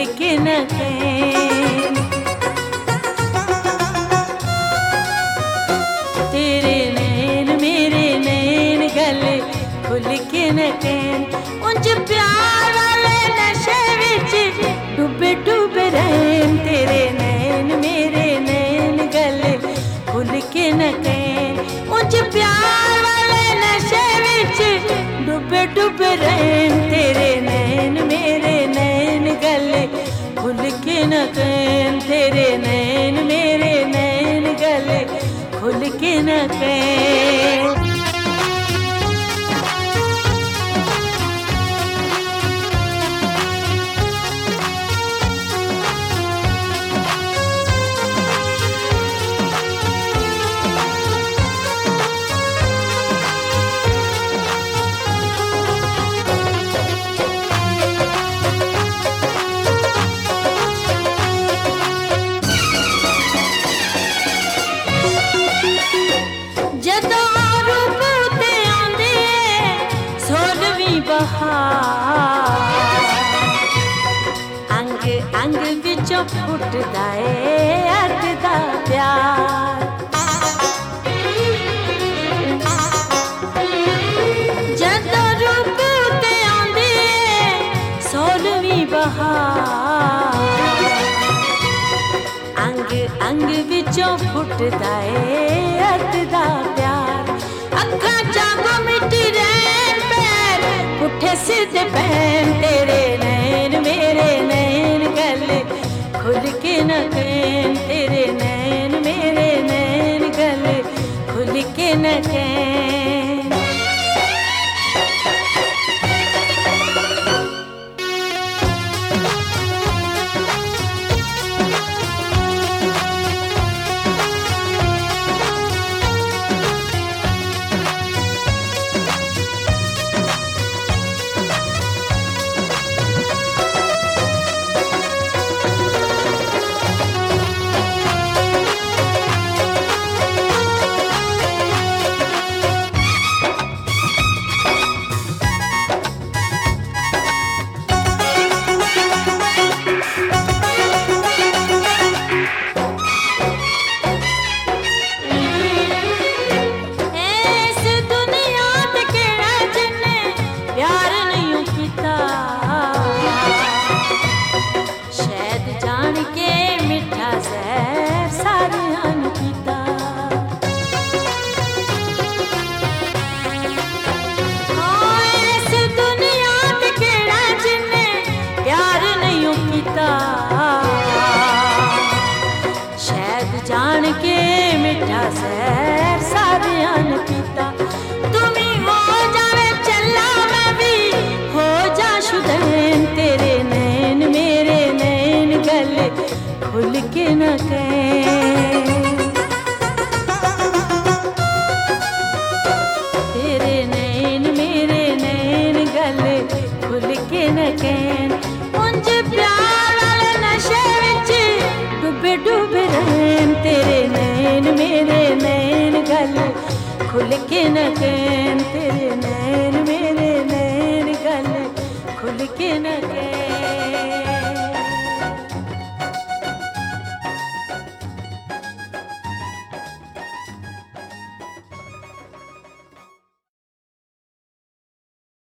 के न कैन। तेरे नैन मेरे नैन गले खुल के न कैन। उंज प्यार वाले नशे विच डुबे डुबे रहन। तेरे नैन मेरे नैन गले खुल के न कैन। उंज प्यार वाले नशे विच डुबे डुबे रहन। तेरे नैन मेरे नैन गले खुल के न कैन। तेरे नैन मेरे नैन गले खुल के न कैन। अंग अंग विचों फुटदा ए अद दा प्यार। जदों रूप ते आंदी सोलहवीं बहार। अंग अंग विचों फुटदा ए अद दा प्यार। अखां जागो मिटी रैन पैर पुठे सीधे पैन। तेरे नैन मेरे नैन गले खुल के न कैन। तेरे नैन मेरे नैन गले खुल के न कैन। जान के मिठा सैर सारियां ने पीता। तुमी हो जावे चला मैं भी हो जा शुदैन। तेरे नैन मेरे नैन गले खुल के न कैन। तेरे नैन मेरे नैन गले खुल के न कैन। उंज प्यार वाले नशे विच डुबे डुबे रहन। तेरे नैन मेरे नैन गले खुल के न कैन। तेरे नैन मेरे नैन गले खुल के न कैन।